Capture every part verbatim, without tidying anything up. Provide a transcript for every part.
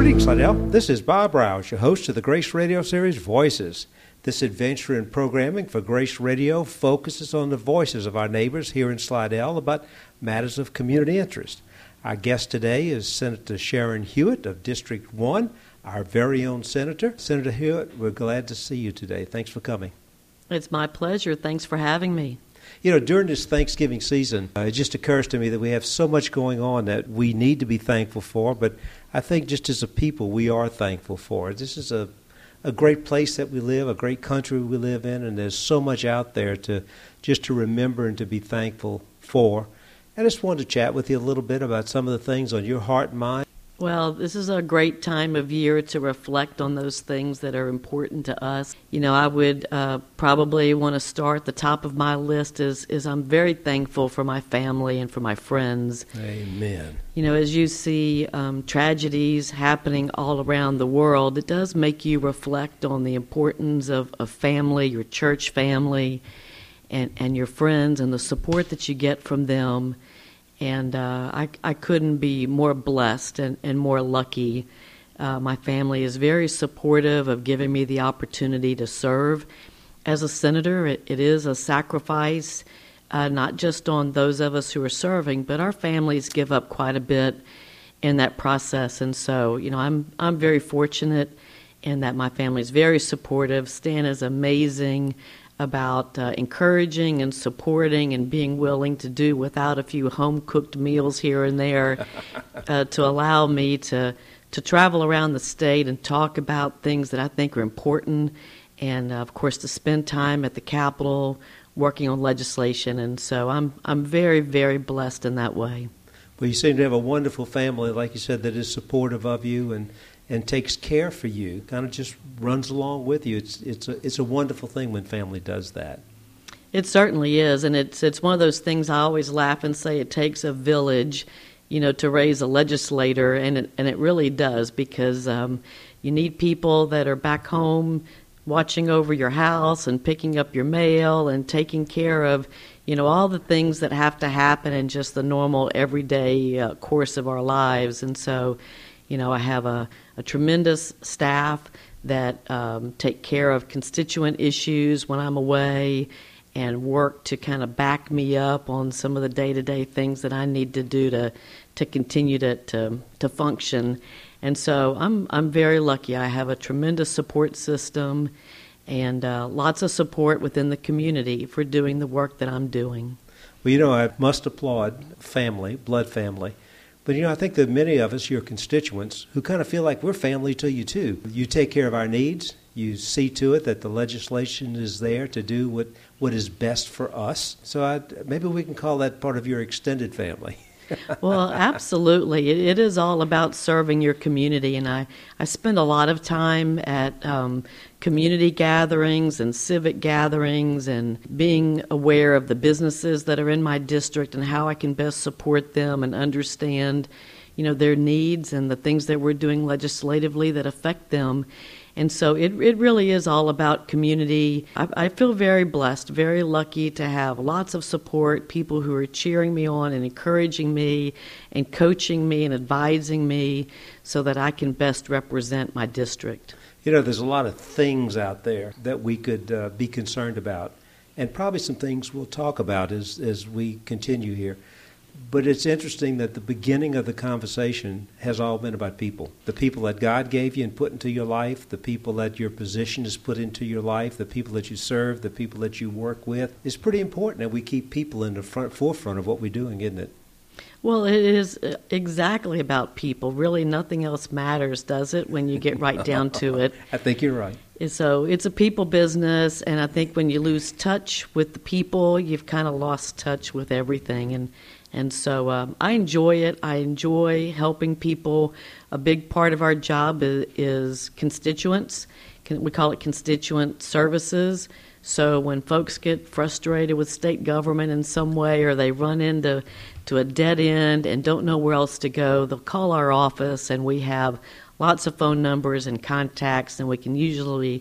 Greetings, Slidell. This is Bob Rouse, your host of the Grace Radio series, Voices. This adventure in programming for Grace Radio focuses on the voices of our neighbors here in Slidell about matters of community interest. Our guest today is Senator Sharon Hewitt of District one, our very own senator. Senator Hewitt, we're glad to see you today. Thanks for coming. It's my pleasure. Thanks for having me. You know, during this Thanksgiving season, uh, it just occurs to me that we have so much going on that we need to be thankful for, but I think just as a people, we are thankful for it. This is a, a great place that we live, a great country we live in, and there's so much out there to just to remember and to be thankful for. I just wanted to chat with you a little bit about some of the things on your heart and mind. Well, this is a great time of year to reflect on those things that are important to us. You know, I would uh, probably want to start at the top of my list is, is I'm very thankful for my family and for my friends. Amen. You know, as you see um, tragedies happening all around the world, it does make you reflect on the importance of, of family, your church family, and, and your friends and the support that you get from them. And uh, I, I couldn't be more blessed and, and more lucky. Uh, my family is very supportive of giving me the opportunity to serve. As a senator, it, it is a sacrifice, uh, not just on those of us who are serving, but our families give up quite a bit in that process. And so, you know, I'm I'm very fortunate in that my family is very supportive. Stan is amazing about uh, encouraging and supporting and being willing to do without a few home-cooked meals here and there uh, to allow me to, to travel around the state and talk about things that I think are important and, uh, of course, to spend time at the Capitol working on legislation. And so I'm I'm very, very blessed in that way. Well, you seem to have a wonderful family, like you said, that is supportive of you and and takes care for you, kind of just runs along with you. It's it's a, it's a wonderful thing when family does that. It certainly is, and it's it's one of those things I always laugh and say it takes a village, you know, to raise a legislator, and it, and it really does, because um, you need people that are back home watching over your house and picking up your mail and taking care of, you know, all the things that have to happen in just the normal everyday uh, course of our lives. And so, you know, I have a, a tremendous staff that um, take care of constituent issues when I'm away and work to kind of back me up on some of the day-to-day things that I need to do to to continue to to, to function. And so I'm I'm very lucky. I have a tremendous support system and uh, lots of support within the community for doing the work that I'm doing. Well, you know, I must applaud family, blood family. But, you know, I think that many of us, your constituents, who kind of feel like we're family to you, too. You take care of our needs. You see to it that the legislation is there to do what, what is best for us. So I, maybe we can call that part of your extended family. Well, absolutely. It, it is all about serving your community, and I, I spend a lot of time at um, community gatherings and civic gatherings and being aware of the businesses that are in my district and how I can best support them and understand, you know, their needs and the things that we're doing legislatively that affect them. And so it it really is all about community. I, I feel very blessed, very lucky to have lots of support, people who are cheering me on and encouraging me and coaching me and advising me so that I can best represent my district. You know, there's a lot of things out there that we could uh, be concerned about, and probably some things we'll talk about as, as we continue here. But it's interesting that the beginning of the conversation has all been about people. The people that God gave you and put into your life, the people that your position has put into your life, the people that you serve, the people that you work with. It's pretty important that we keep people in the front forefront of what we're doing, isn't it? Well, it is exactly about people. Really, nothing else matters, does it, when you get right down to it? I think you're right. So it's a people business, and I think when you lose touch with the people, you've kind of lost touch with everything. And And so um, I enjoy it. I enjoy helping people. A big part of our job is, is constituents. We call it constituent services. So when folks get frustrated with state government in some way, or they run into to a dead end and don't know where else to go, they'll call our office, and we have lots of phone numbers and contacts, and we can usually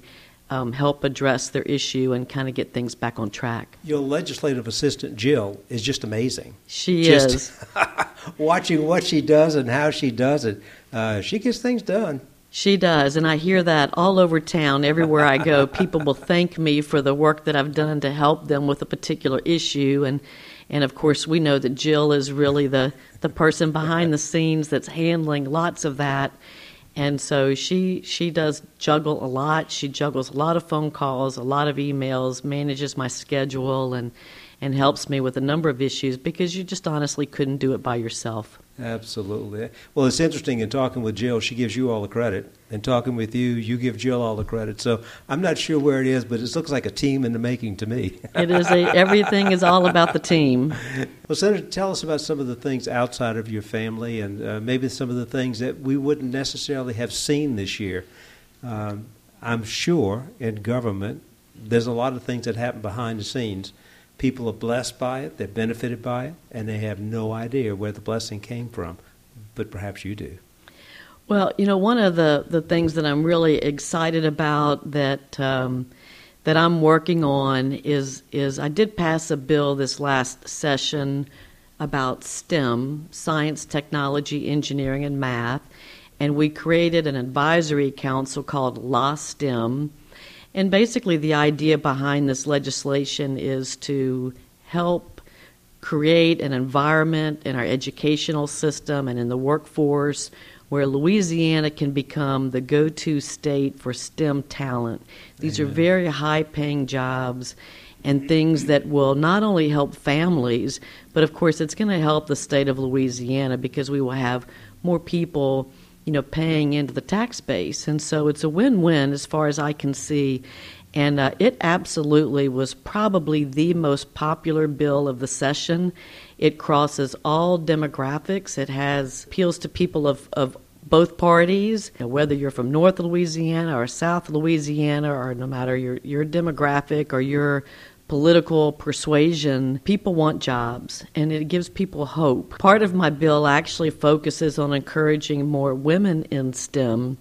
um, help address their issue and kind of get things back on track. Your legislative assistant, Jill, is just amazing. She just is. Watching what she does and how she does it, uh, she gets things done. She does, and I hear that all over town. Everywhere I go, people will thank me for the work that I've done to help them with a particular issue. And, and of course, we know that Jill is really the, the person behind the scenes that's handling lots of that. And so she she does juggle a lot. She juggles a lot of phone calls, a lot of emails, manages my schedule, and, and helps me with a number of issues because you just honestly couldn't do it by yourself. Absolutely. Well, it's interesting in talking with Jill, she gives you all the credit. And talking with you, you give Jill all the credit. So I'm not sure where it is, but it looks like a team in the making to me. It is. A, everything is all about the team. Well, Senator, tell us about some of the things outside of your family and uh, maybe some of the things that we wouldn't necessarily have seen this year. Um, I'm sure in government there's a lot of things that happen behind the scenes. People are blessed by it, they're benefited by it, and they have no idea where the blessing came from. But perhaps you do. Well, you know, one of the, the things that I'm really excited about that um, that I'm working on is is I did pass a bill this last session about STEM, science, technology, engineering, and math, and we created an advisory council called La STEM. And basically the idea behind this legislation is to help create an environment in our educational system and in the workforce where Louisiana can become the go-to state for STEM talent. These Amen. Are very high-paying jobs and things that will not only help families, but of course it's going to help the state of Louisiana because we will have more people you know, paying into the tax base. And so it's a win-win as far as I can see. And uh, it absolutely was probably the most popular bill of the session. It crosses all demographics. It has appeals to people of, of both parties, you know, whether you're from North Louisiana or South Louisiana or no matter your, your demographic or your political persuasion, people want jobs, and it gives people hope. Part of my bill actually focuses on encouraging more women in STEM.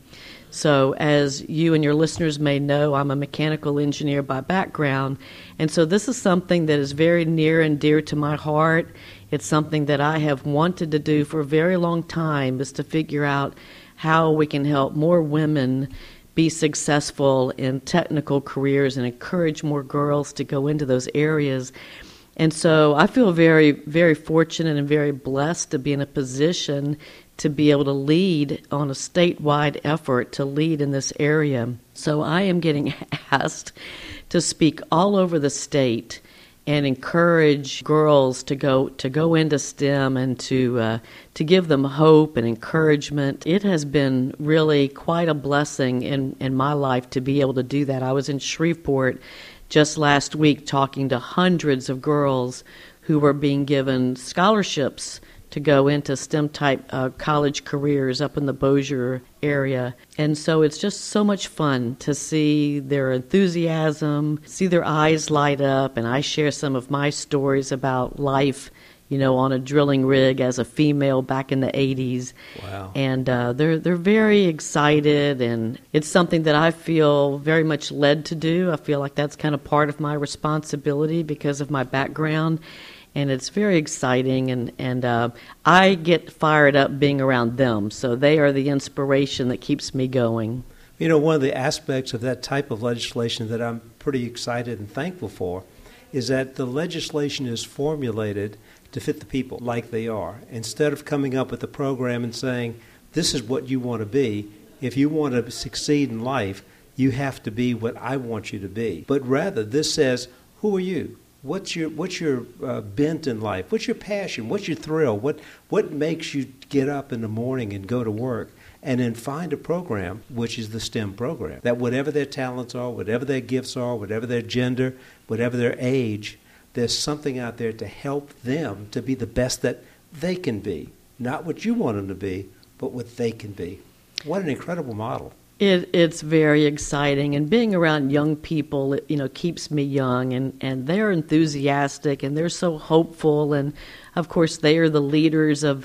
So as you and your listeners may know, I'm a mechanical engineer by background, and so this is something that is very near and dear to my heart. It's something that I have wanted to do for a very long time, is to figure out how we can help more women be successful in technical careers and encourage more girls to go into those areas. And so I feel very, very fortunate and very blessed to be in a position to be able to lead on a statewide effort to lead in this area. So I am getting asked to speak all over the state and encourage girls to go to go into STEM and to uh, to give them hope and encouragement. It has been really quite a blessing in, in my life to be able to do that. I was in Shreveport just last week talking to hundreds of girls who were being given scholarships to go into STEM-type uh, college careers up in the Bossier area. And so it's just so much fun to see their enthusiasm, see their eyes light up, and I share some of my stories about life, you know, on a drilling rig as a female back in the eighties. Wow. And uh, they're they're very excited, and it's something that I feel very much led to do. I feel like that's kind of part of my responsibility because of my background. And it's very exciting, and, and uh, I get fired up being around them. So they are the inspiration that keeps me going. You know, one of the aspects of that type of legislation that I'm pretty excited and thankful for is that the legislation is formulated to fit the people like they are. Instead of coming up with a program and saying, this is what you want to be, if you want to succeed in life, you have to be what I want you to be. But rather, this says, who are you? What's your what's your uh, bent in life? What's your passion? What's your thrill? What what makes you get up in the morning and go to work? And then find a program, which is the STEM program, that whatever their talents are, whatever their gifts are, whatever their gender, whatever their age, there's something out there to help them to be the best that they can be. Not what you want them to be, but what they can be. What an incredible model. It, it's very exciting, and being around young people, you know, keeps me young, and, and they're enthusiastic, and they're so hopeful, and of course they are the leaders of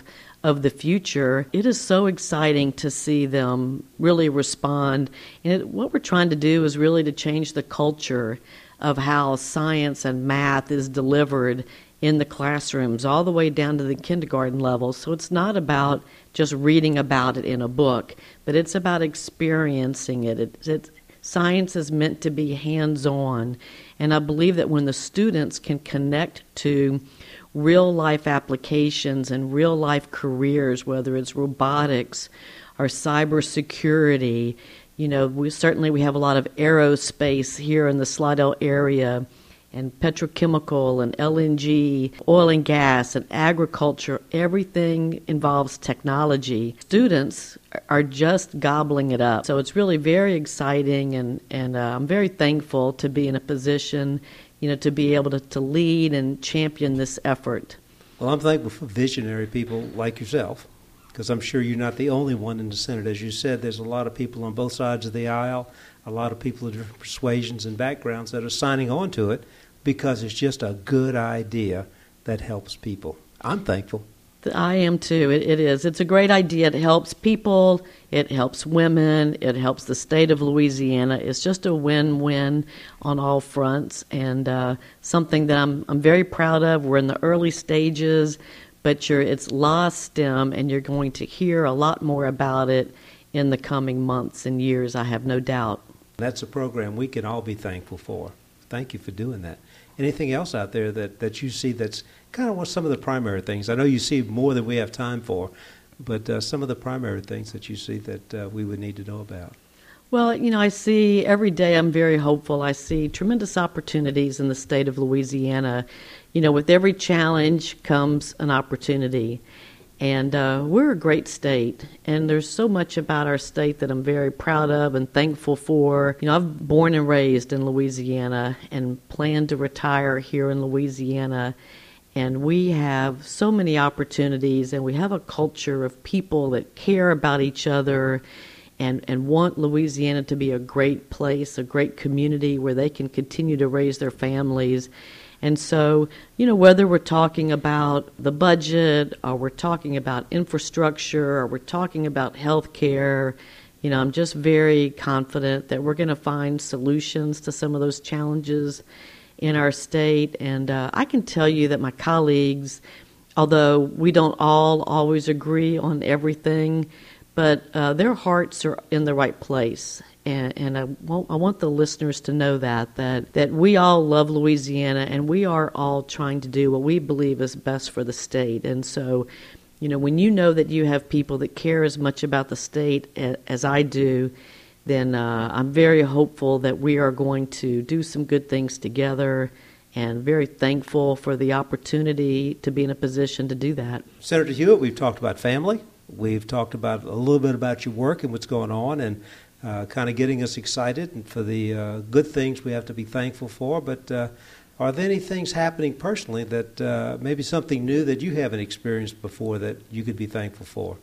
of the future, it is so exciting to see them really respond. And it, what we're trying to do is really to change the culture of how science and math is delivered in the classrooms all the way down to the kindergarten level. So it's not about just reading about it in a book, but it's about experiencing it. It, it science is meant to be hands-on, and I believe that when the students can connect to real-life applications and real-life careers, whether it's robotics or cybersecurity, you know, we certainly we have a lot of aerospace here in the Slidell area, and petrochemical and L N G, oil and gas and agriculture. Everything involves technology. Students are just gobbling it up. So it's really very exciting, and, and uh, I'm very thankful to be in a position, you know, to be able to, to lead and champion this effort. Well, I'm thankful for visionary people like yourself, because I'm sure you're not the only one in the Senate. As you said, there's a lot of people on both sides of the aisle, a lot of people of different persuasions and backgrounds that are signing on to it because it's just a good idea that helps people. I'm thankful. I am too. It, it is. It's a great idea. It helps people. It helps women. It helps the state of Louisiana. It's just a win-win on all fronts, and uh, something that I'm I'm very proud of. We're in the early stages, but you're, it's L A STEM, and you're going to hear a lot more about it in the coming months and years, I have no doubt. That's a program we can all be thankful for. Thank you for doing that. Anything else out there that, that you see that's kind of what some of the primary things? I know you see more than we have time for, but uh, some of the primary things that you see that uh, we would need to know about. Well, you know, I see every day, I'm very hopeful. I see tremendous opportunities in the state of Louisiana. You know, with every challenge comes an opportunity. And uh, we're a great state, and there's so much about our state that I'm very proud of and thankful for. You know, I've born and raised in Louisiana and plan to retire here in Louisiana, and we have so many opportunities, and we have a culture of people that care about each other and, and want Louisiana to be a great place, a great community where they can continue to raise their families. And so, you know, whether we're talking about the budget or we're talking about infrastructure or we're talking about health care, you know, I'm just very confident that we're going to find solutions to some of those challenges in our state. And uh, I can tell you that my colleagues, although we don't all always agree on everything, but uh, their hearts are in the right place. And, and I, want, I want the listeners to know that, that, that we all love Louisiana, and we are all trying to do what we believe is best for the state. And so, you know, when you know that you have people that care as much about the state as, as I do, then uh, I'm very hopeful that we are going to do some good things together, and very thankful for the opportunity to be in a position to do that. Senator Hewitt, we've talked about family. We've talked about a little bit about your work and what's going on, and Uh, kind of getting us excited and for the uh, good things we have to be thankful for. But uh, are there any things happening personally that uh, maybe something new that you haven't experienced before that you could be thankful for?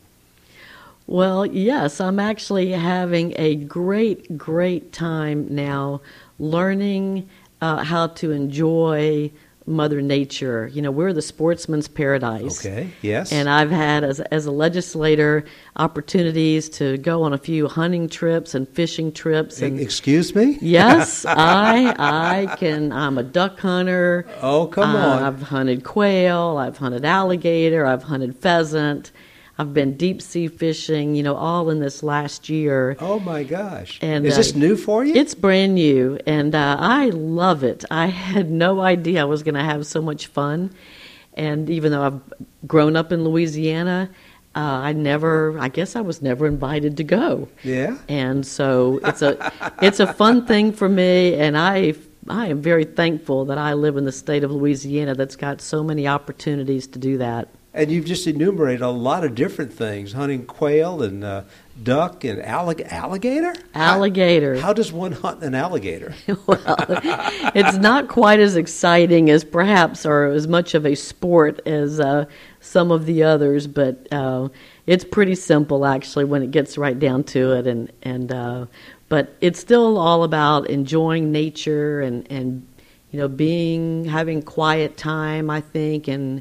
Well, yes, I'm actually having a great, great time now learning uh, how to enjoy Mother Nature. You know, we're the sportsman's paradise. Okay, yes. And I've had, as, as a legislator, opportunities to go on a few hunting trips and fishing trips. And excuse me? Yes, I I can. I'm a duck hunter. Oh, come uh, on. I've hunted quail. I've hunted alligator. I've hunted pheasant. I've been deep sea fishing, you know, all in this last year. Oh, my gosh. And, Is uh, this new for you? It's brand new, and uh, I love it. I had no idea I was going to have so much fun. And even though I've grown up in Louisiana, uh, I never, I guess I was never invited to go. Yeah. And so it's a, it's a fun thing for me, and I, I am very thankful that I live in the state of Louisiana that's got so many opportunities to do that. And you've just enumerated a lot of different things, hunting quail and uh, duck and allig- alligator? Alligator. How, how does one hunt an alligator? Well, it's not quite as exciting as perhaps or as much of a sport as uh, some of the others, but uh, it's pretty simple actually when it gets right down to it. And, and uh, but it's still all about enjoying nature and, and you know, being having quiet time, I think, and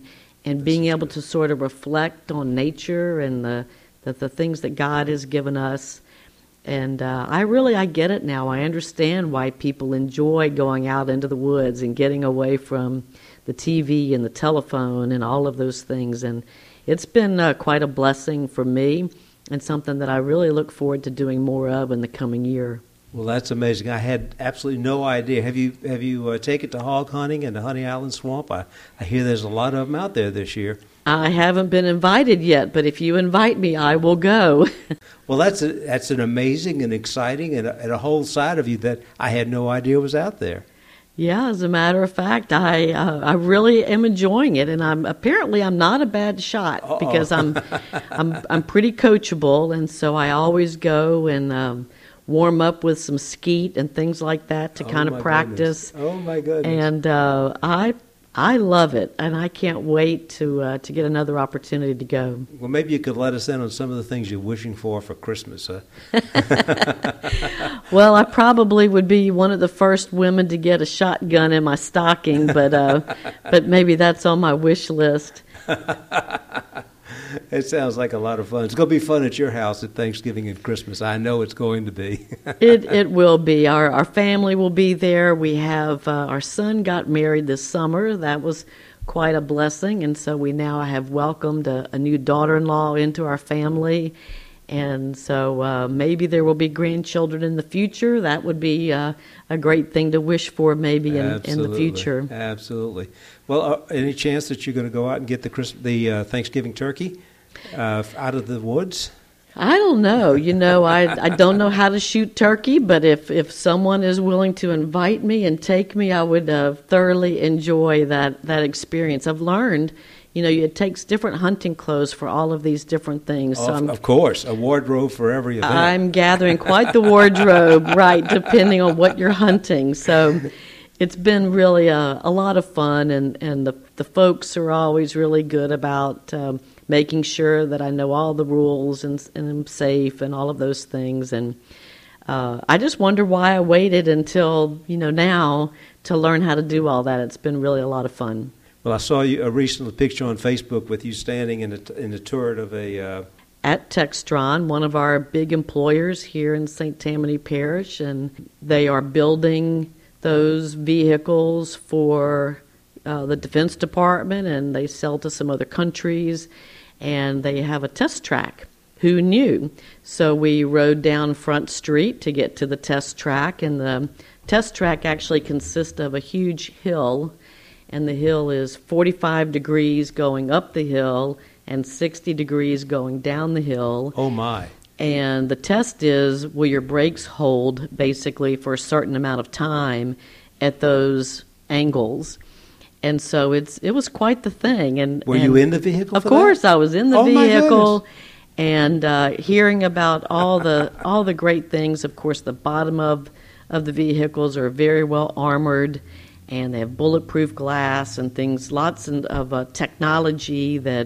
and being able to sort of reflect on nature and the, the, the things that God has given us. And uh, I really, I get it now. I understand why people enjoy going out into the woods and getting away from the T V and the telephone and all of those things. And it's been uh, quite a blessing for me and something that I really look forward to doing more of in the coming year. Well, that's amazing. I had absolutely no idea. Have you have you uh, taken to hog hunting in the Honey Island Swamp? I, I hear there's a lot of them out there this year. I haven't been invited yet, but if you invite me, I will go. Well, that's a, that's an amazing and exciting and a, and a whole side of you that I had no idea was out there. Yeah, as a matter of fact, I uh, I really am enjoying it, and I'm apparently I'm not a bad shot Uh-oh. because I'm I'm I'm pretty coachable, and so I always go and um, warm up with some skeet and things like that to oh kind of practice. Goodness. Oh my goodness! And uh, I. I love it, and I can't wait to uh, to get another opportunity to go. Well, maybe you could let us in on some of the things you're wishing for for Christmas. Huh? Well, I probably would be one of the first women to get a shotgun in my stocking, but uh, but maybe that's on my wish list. It sounds like a lot of fun. It's going to be fun at your house at Thanksgiving and Christmas. I know it's going to be. it it will be. Our our family will be there. We have uh, our son got married this summer. That was quite a blessing, and so we now have welcomed a, a new daughter-in-law into our family. And so uh, maybe there will be grandchildren in the future. That would be uh, a great thing to wish for maybe in, in the future. Absolutely. Well, uh, any chance that you're going to go out and get the Christ- the uh, Thanksgiving turkey uh, out of the woods? I don't know. You know, I I don't know how to shoot turkey, but if, if someone is willing to invite me and take me, I would uh, thoroughly enjoy that, that experience. I've learned, you know, it takes different hunting clothes for all of these different things. So of, I'm, of course, a wardrobe for every event. I'm gathering quite the wardrobe, right, depending on what you're hunting. So it's been really a, a lot of fun, and, and the, the folks are always really good about um, making sure that I know all the rules and, and I'm safe and all of those things. And uh, I just wonder why I waited until, you know, now to learn how to do all that. It's been really a lot of fun. Well, I saw you, a recent picture on Facebook with you standing in the, in the turret of a... Uh... At Textron, one of our big employers here in Saint Tammany Parish, and they are building those vehicles for uh, the Defense Department, and they sell to some other countries, and they have a test track. Who knew? So we rode down Front Street to get to the test track, and the test track actually consists of a huge hill, and the hill is forty-five degrees going up the hill and sixty degrees going down the hill. Oh, my. And the test is, will your brakes hold basically for a certain amount of time at those angles? And so it's it was quite the thing. And Were and you in the vehicle Of for course, that? I was in the oh, vehicle. My goodness. And uh, hearing about all the all the great things. Of course, the bottom of, of the vehicles are very well armored, and they have bulletproof glass and things, lots of uh, technology that,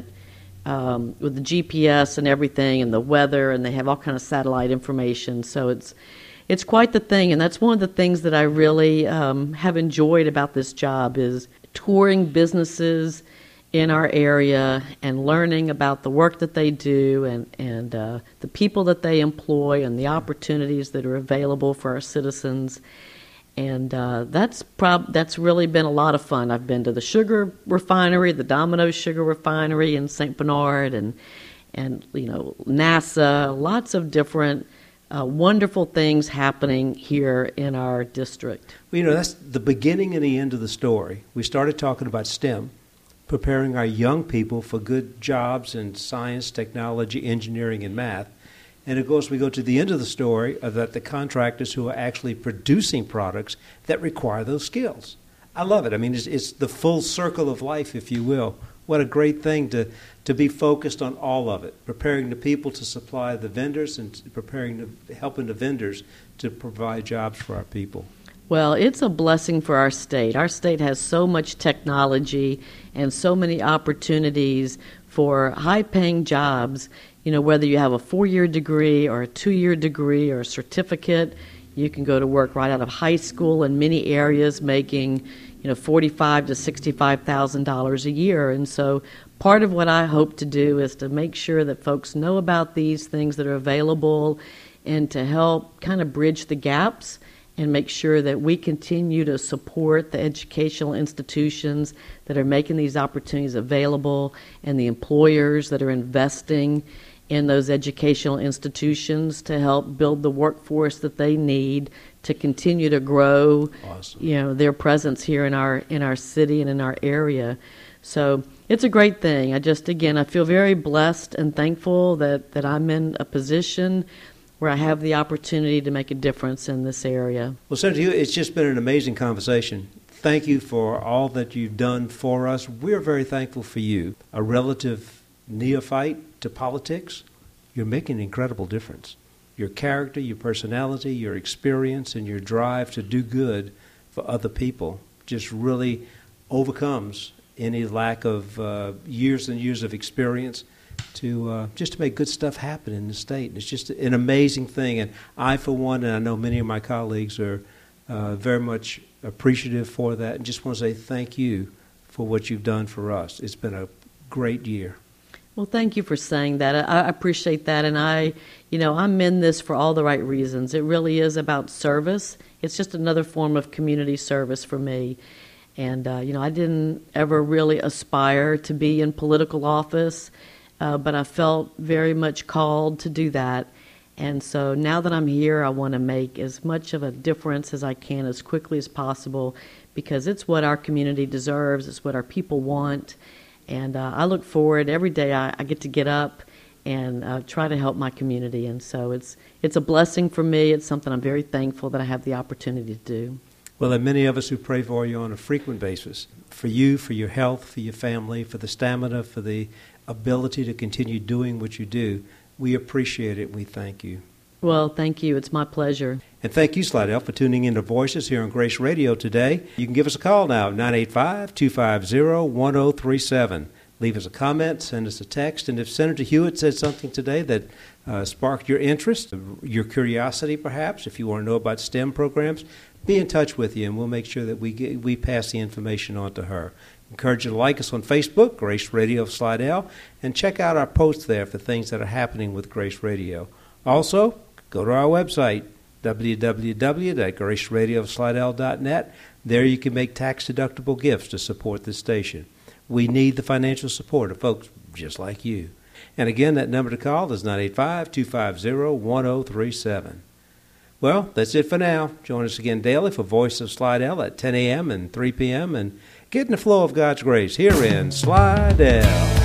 um, with the G P S and everything, and the weather, and they have all kind of satellite information. So it's it's quite the thing, and that's one of the things that I really um, have enjoyed about this job is touring businesses in our area and learning about the work that they do and, and uh, the people that they employ and the opportunities that are available for our citizens. And uh, that's prob- that's really been a lot of fun. I've been to the sugar refinery, the Domino's Sugar Refinery in Saint Bernard, and, and you know, NASA, lots of different uh, wonderful things happening here in our district. Well, you know, that's the beginning and the end of the story. We started talking about STEM, preparing our young people for good jobs in science, technology, engineering, and math. And of course, we go to the end of the story of that the contractors who are actually producing products that require those skills. I love it. I mean, it's, it's the full circle of life, if you will. What a great thing to, to be focused on all of it, preparing the people to supply the vendors and preparing the, helping the vendors to provide jobs for our people. Well, it's a blessing for our state. Our state has so much technology and so many opportunities for high-paying jobs. You know, whether you have a four-year degree or a two-year degree or a certificate, you can go to work right out of high school in many areas making, you you know, forty-five to sixty-five thousand dollars a year. And so part of what I hope to do is to make sure that folks know about these things that are available and to help kind of bridge the gaps and make sure that we continue to support the educational institutions that are making these opportunities available and the employers that are investing in those educational institutions to help build the workforce that they need to continue to grow, awesome. you know, their presence here in our in our city and in our area. So it's a great thing. I just, again, I feel very blessed and thankful that, that I'm in a position where I have the opportunity to make a difference in this area. Well, Senator Hewitt, it's just been an amazing conversation. Thank you for all that you've done for us. We're very thankful for you, a relative neophyte to politics. You're making an incredible difference. Your character, your personality, your experience, and your drive to do good for other people just really overcomes any lack of uh, years and years of experience to uh, just to make good stuff happen in the state. And it's just an amazing thing. And I, for one, and I know many of my colleagues are uh, very much appreciative for that, and just want to say thank you for what you've done for us. It's been a great year. Well, thank you for saying that. I appreciate that, and I, you know, I'm in this for all the right reasons. It really is about service. It's just another form of community service for me. And, uh, you know, I didn't ever really aspire to be in political office, uh, but I felt very much called to do that. And so now that I'm here, I want to make as much of a difference as I can as quickly as possible, because it's what our community deserves. It's what our people want. And uh, I look forward every day. I, I get to get up and uh, try to help my community. And so it's it's a blessing for me. It's something I'm very thankful that I have the opportunity to do. Well, there are many of us who pray for you on a frequent basis, for you, for your health, for your family, for the stamina, for the ability to continue doing what you do. We appreciate it. We thank you. Well, thank you. It's my pleasure. And thank you, Slidell, for tuning in to Voices here on Grace Radio today. You can give us a call now, nine eight five, two five zero, one zero three seven. Leave us a comment, send us a text, and if Senator Hewitt said something today that uh, sparked your interest, your curiosity perhaps, if you want to know about STEM programs, be in touch with you, and we'll make sure that we get, we pass the information on to her. Encourage you to like us on Facebook, Grace Radio of Slidell, and check out our posts there for things that are happening with Grace Radio. Also, go to our website, w w w dot grace radio of slidell dot net. There you can make tax-deductible gifts to support this station. We need the financial support of folks just like you. And again, that number to call is nine eight five, two five zero, one zero three seven. Well, that's it for now. Join us again daily for Voice of Slidell at ten a.m. and three p.m. and get in the flow of God's grace here in Slidell.